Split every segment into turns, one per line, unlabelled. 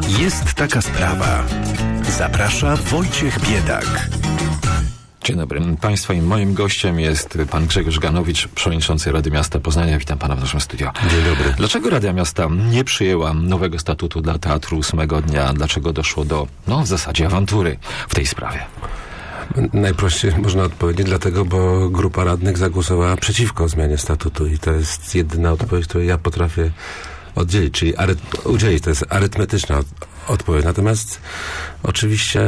Jest taka sprawa. Zaprasza Wojciech Biedak.
Dzień dobry Państwa i moim gościem jest pan Grzegorz Ganowicz, przewodniczący Rady Miasta Poznania. Witam pana w naszym studio.
Dzień dobry.
Dlaczego Rada Miasta nie przyjęła nowego statutu dla Teatru 8 dnia? Dlaczego doszło do, w zasadzie awantury w tej sprawie?
Najprościej można odpowiedzieć dlatego, bo grupa radnych zagłosowała przeciwko zmianie statutu i to jest jedyna odpowiedź, której ja potrafię udzielić, to jest arytmetyczna odpowiedź. Natomiast oczywiście,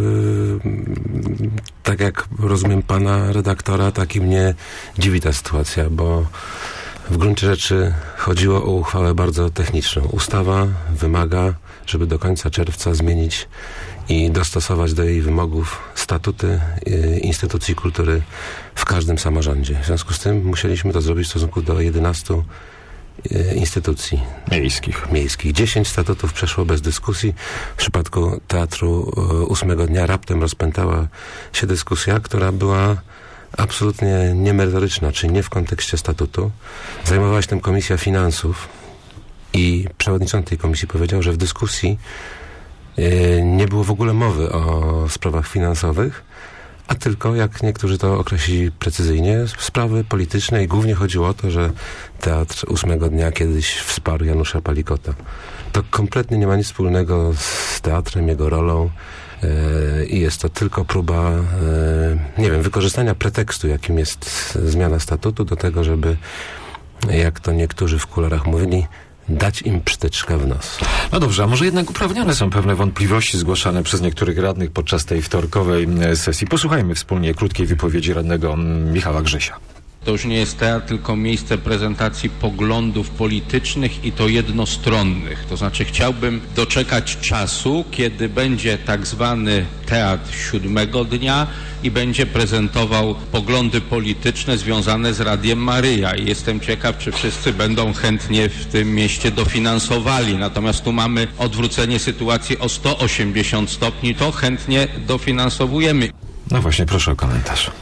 tak jak rozumiem pana redaktora, tak i mnie dziwi ta sytuacja, bo w gruncie rzeczy chodziło o uchwałę bardzo techniczną. Ustawa wymaga, żeby do końca czerwca zmienić i dostosować do jej wymogów statuty instytucji kultury w każdym samorządzie. W związku z tym musieliśmy to zrobić w stosunku do 11 instytucji miejskich. 10 statutów przeszło bez dyskusji. W przypadku Teatru 8 dnia raptem rozpętała się dyskusja, która była absolutnie niemerytoryczna, czyli nie w kontekście statutu. Zajmowała się tym Komisja Finansów i przewodniczący tej komisji powiedział, że w dyskusji nie było w ogóle mowy o sprawach finansowych, a tylko, jak niektórzy to określili precyzyjnie, sprawy polityczne i głównie chodziło o to, że Teatr 8 dnia kiedyś wsparł Janusza Palikota. To kompletnie nie ma nic wspólnego z teatrem, jego rolą i jest to tylko próba, wykorzystania pretekstu, jakim jest zmiana statutu do tego, żeby, jak to niektórzy w kularach mówili, dać im psztyczkę w nos.
No dobrze, a może jednak uprawnione są pewne wątpliwości zgłaszane przez niektórych radnych podczas tej wtorkowej sesji. Posłuchajmy wspólnie krótkiej wypowiedzi radnego Michała Grzesia.
To już nie jest teatr, tylko miejsce prezentacji poglądów politycznych i to jednostronnych. To znaczy chciałbym doczekać czasu, kiedy będzie tak zwany teatr 7 dnia i będzie prezentował poglądy polityczne związane z Radiem Maryja. I jestem ciekaw, czy wszyscy będą chętnie w tym mieście dofinansowali. Natomiast tu mamy odwrócenie sytuacji o 180 stopni, to chętnie dofinansowujemy.
No właśnie, proszę o komentarz.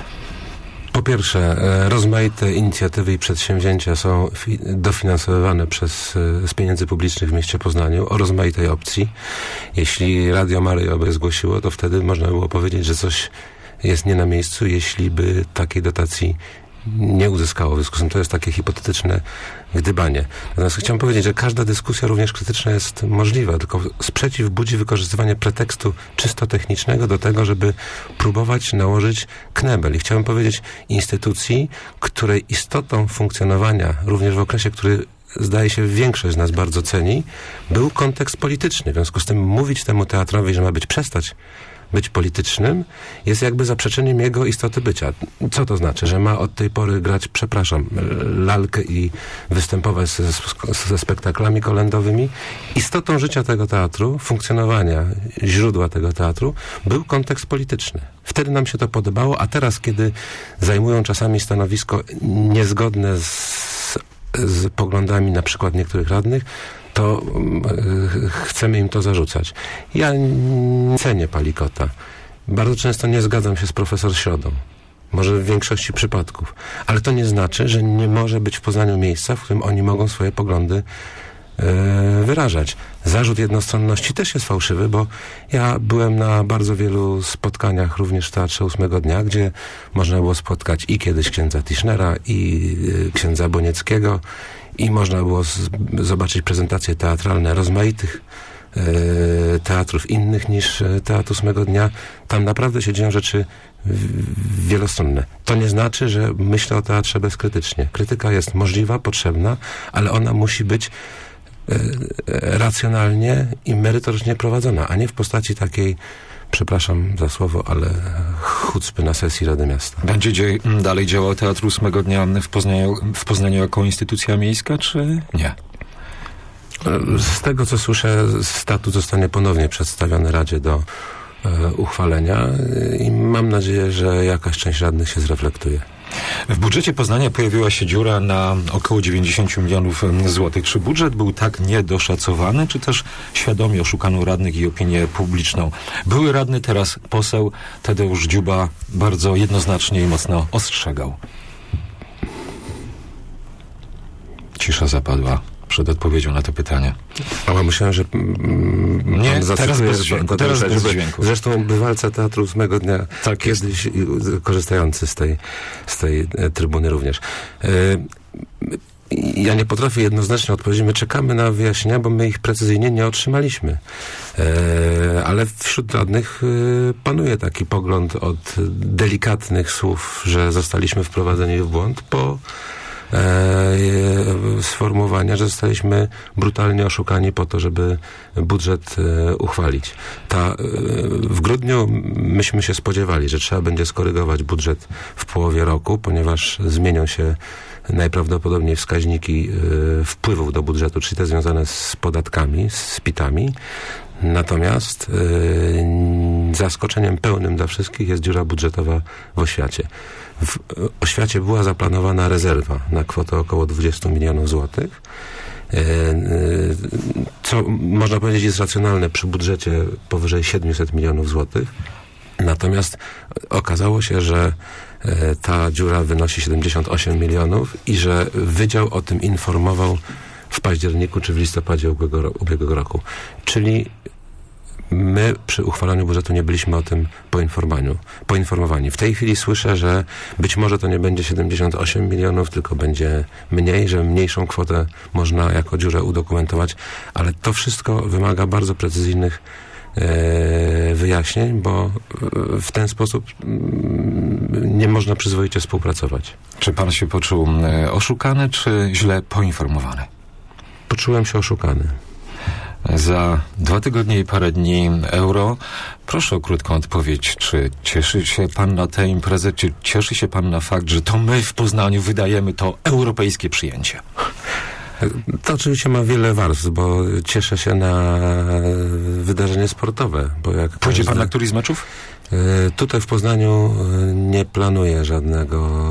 Po pierwsze, rozmaite inicjatywy i przedsięwzięcia są dofinansowywane z pieniędzy publicznych w mieście Poznaniu o rozmaitej opcji. Jeśli Radio Maryja by zgłosiło, to wtedy można było powiedzieć, że coś jest nie na miejscu, jeśli by takiej dotacji nie uzyskało. W związku z tym to jest takie hipotetyczne gdybanie. Natomiast chciałem powiedzieć, że każda dyskusja, również krytyczna, jest możliwa, tylko sprzeciw budzi wykorzystywanie pretekstu czysto technicznego do tego, żeby próbować nałożyć knebel. I chciałem powiedzieć instytucji, której istotą funkcjonowania, również w okresie, który zdaje się większość z nas bardzo ceni, był kontekst polityczny. W związku z tym mówić temu teatrowi, że ma przestać być politycznym, jest jakby zaprzeczeniem jego istoty bycia. Co to znaczy? Że ma od tej pory grać, lalkę i występować ze spektaklami kolędowymi? Istotą życia tego teatru, funkcjonowania źródła tego teatru był kontekst polityczny. Wtedy nam się to podobało, a teraz, kiedy zajmują czasami stanowisko niezgodne z poglądami na przykład niektórych radnych, to chcemy im to zarzucać. Ja nie cenię Palikota. Bardzo często nie zgadzam się z profesor Środą. Może w większości przypadków. Ale to nie znaczy, że nie może być w Poznaniu miejsca, w którym oni mogą swoje poglądy wyrażać. Zarzut jednostronności też jest fałszywy, bo ja byłem na bardzo wielu spotkaniach, również w Teatrze 8 dnia, gdzie można było spotkać i kiedyś księdza Tischnera, i księdza Bonieckiego, i można było zobaczyć prezentacje teatralne rozmaitych teatrów innych niż Teatr 8 dnia. Tam naprawdę się dzieją rzeczy wielostronne. To nie znaczy, że myślę o teatrze bezkrytycznie. Krytyka jest możliwa, potrzebna, ale ona musi być racjonalnie i merytorycznie prowadzona, a nie w postaci takiej, przepraszam za słowo, ale chucpy na sesji Rady Miasta.
Będzie dalej działał Teatr 8 dnia w Poznaniu jako instytucja miejska, czy nie?
Z tego, co słyszę, statut zostanie ponownie przedstawiony Radzie do uchwalenia i mam nadzieję, że jakaś część radnych się zreflektuje.
W budżecie Poznania pojawiła się dziura na około 90 milionów złotych. Czy budżet był tak niedoszacowany, czy też świadomie oszukano radnych i opinię publiczną? Były radny, teraz poseł Tadeusz Dziuba bardzo jednoznacznie i mocno ostrzegał. Cisza zapadła przed odpowiedzią na to pytanie.
Ale myślałem, że
Nie, teraz bez dźwięku. Teraz bez dźwięku.
Zresztą bywalca Teatru 8 dnia,
tak
kiedyś korzystający z tej trybuny również. Ja nie potrafię jednoznacznie odpowiedzieć. My czekamy na wyjaśnienia, bo my ich precyzyjnie nie otrzymaliśmy. Ale wśród radnych panuje taki pogląd od delikatnych słów, że zostaliśmy wprowadzeni w błąd, po sformułowania, że zostaliśmy brutalnie oszukani po to, żeby budżet uchwalić. W grudniu myśmy się spodziewali, że trzeba będzie skorygować budżet w połowie roku, ponieważ zmienią się najprawdopodobniej wskaźniki wpływów do budżetu, czyli te związane z podatkami, z PIT-ami. Natomiast zaskoczeniem pełnym dla wszystkich jest dziura budżetowa w oświacie. W oświacie była zaplanowana rezerwa na kwotę około 20 milionów złotych, co można powiedzieć jest racjonalne przy budżecie powyżej 700 milionów złotych. Natomiast okazało się, że ta dziura wynosi 78 milionów i że wydział o tym informował w październiku czy w listopadzie ubiegłego roku. Czyli my przy uchwalaniu budżetu nie byliśmy o tym poinformowani. W tej chwili słyszę, że być może to nie będzie 78 milionów, tylko będzie mniej, że mniejszą kwotę można jako dziurę udokumentować, ale to wszystko wymaga bardzo precyzyjnych wyjaśnień, bo w ten sposób nie można przyzwoicie współpracować.
Czy pan się poczuł oszukany, czy źle poinformowany?
Poczułem się oszukany.
Za 2 tygodnie i parę dni euro. Proszę o krótką odpowiedź. Czy cieszy się pan na tę imprezę? Czy cieszy się pan na fakt, że to my w Poznaniu wydajemy to europejskie przyjęcie?
To oczywiście ma wiele warstw, bo cieszę się na wydarzenie sportowe. Bo jak
pójdzie pan na któryś z meczów?
Tutaj w Poznaniu nie planuję żadnego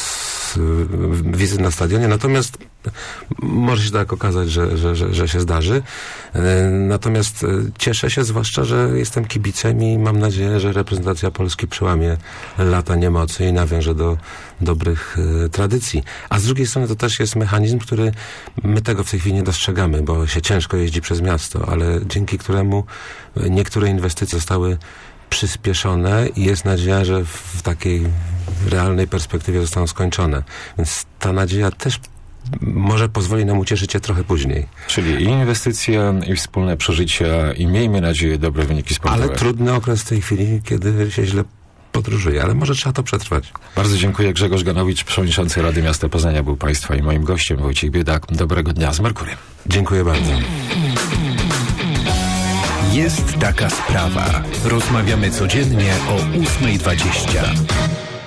wizyt na stadionie, natomiast może się tak okazać, że się zdarzy. Natomiast cieszę się zwłaszcza, że jestem kibicem i mam nadzieję, że reprezentacja Polski przełamie lata niemocy i nawiąże do dobrych tradycji. A z drugiej strony to też jest mechanizm, który my tego w tej chwili nie dostrzegamy, bo się ciężko jeździ przez miasto, ale dzięki któremu niektóre inwestycje zostały przyspieszone i jest nadzieja, że w takiej realnej perspektywie zostaną skończone. Więc ta nadzieja też może pozwoli nam ucieszyć się trochę później.
Czyli i inwestycje, i wspólne przeżycia, i miejmy nadzieję dobre wyniki sportowe.
Ale trudny okres w tej chwili, kiedy się źle podróżuje, ale może trzeba to przetrwać.
Bardzo dziękuję. Grzegorz Ganowicz, przewodniczący Rady Miasta Poznania, był państwa i moim gościem. Wojciech Biedak. Dobrego dnia z Merkuriem.
Dziękuję bardzo.
Jest taka sprawa. Rozmawiamy codziennie o 8:20.